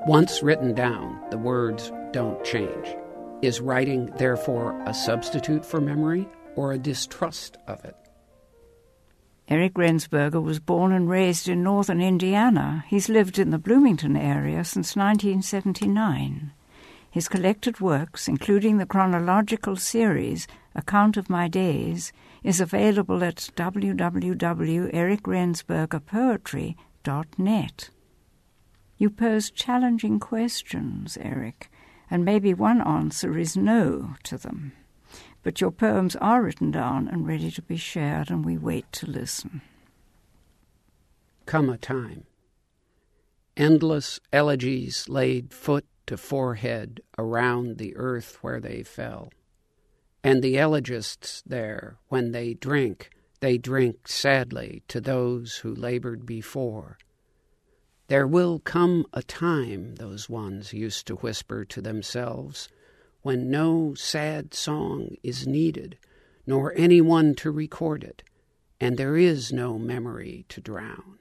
Once written down, the words don't change. Is writing, therefore, a substitute for memory or a distrust of it? Eric Rensberger was born and raised in northern Indiana. He's lived in the Bloomington area since 1979. His collected works, including the chronological series Account of My Days, is available at www.ericrensbergerpoetry.net. You pose challenging questions, Eric, and maybe one answer is no to them. But your poems are written down and ready to be shared, and we wait to listen. Come a time. Endless elegies laid foot to forehead around the earth where they fell. And the elegists there, when they drink sadly to those who labored before. There will come a time, those ones used to whisper to themselves, when no sad song is needed, nor anyone to record it, and there is no memory to drown.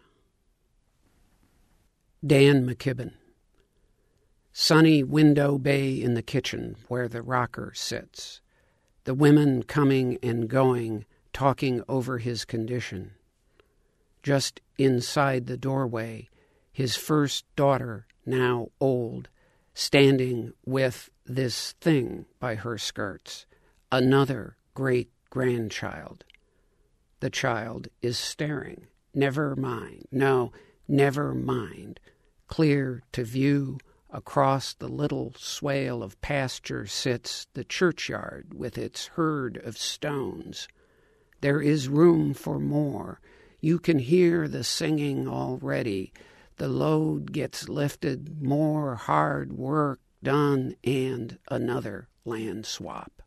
Dan McKibben. Sunny window bay in the kitchen where the rocker sits. The women coming and going, talking over his condition. Just inside the doorway, his first daughter, now old, standing with this thing by her skirts, another great-grandchild. The child is staring. Never mind. No, never mind. Clear to view, across the little swale of pasture sits the churchyard with its herd of stones. There is room for more. You can hear the singing already. The load gets lifted, more hard work done, and another land swap.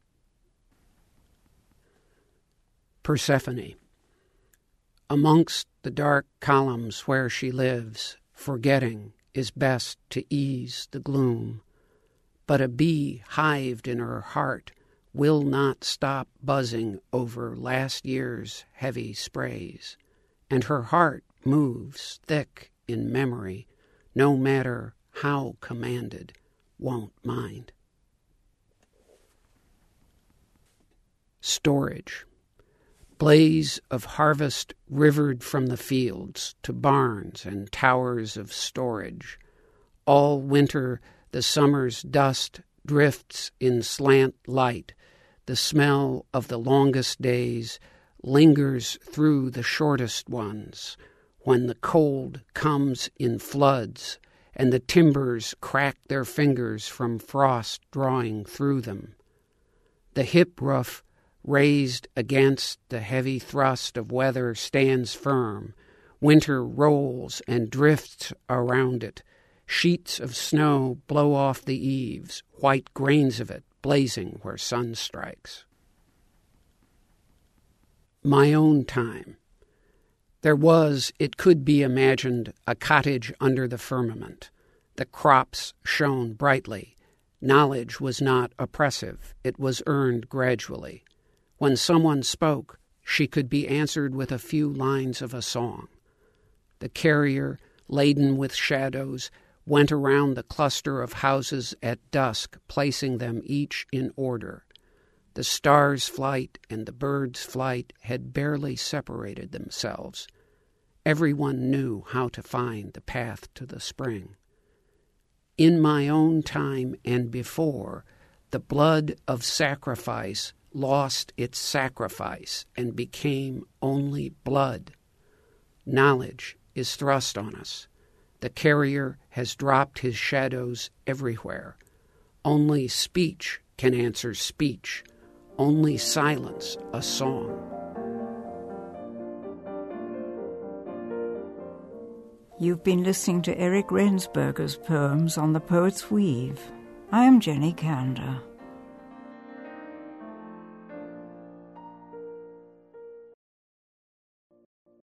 Persephone. Amongst the dark columns where she lives, forgetting is best to ease the gloom. But a bee hived in her heart will not stop buzzing over last year's heavy sprays, and her heart moves thick in memory, no matter how commanded, won't mind. Storage. Blaze of harvest rivered from the fields to barns and towers of storage. All winter the summer's dust drifts in slant light. The smell of the longest days lingers through the shortest ones, when the cold comes in floods and the timbers crack their fingers from frost drawing through them. The hip roof, raised against the heavy thrust of weather, stands firm. Winter rolls and drifts around it. Sheets of snow blow off the eaves, white grains of it blazing where sun strikes. My own time. There was, it could be imagined, a cottage under the firmament. The crops shone brightly. Knowledge was not oppressive. It was earned gradually. When someone spoke, she could be answered with a few lines of a song. The carrier, laden with shadows, went around the cluster of houses at dusk, placing them each in order. The star's flight and the bird's flight had barely separated themselves. Everyone knew how to find the path to the spring. In my own time and before, the blood of sacrifice lost its sacrifice and became only blood. Knowledge is thrust on us. The carrier has dropped his shadows everywhere. Only speech can answer speech. Only silence a song. You've been listening to Eric Rensberger's poems on The Poet's Weave. I am Jenny Kander.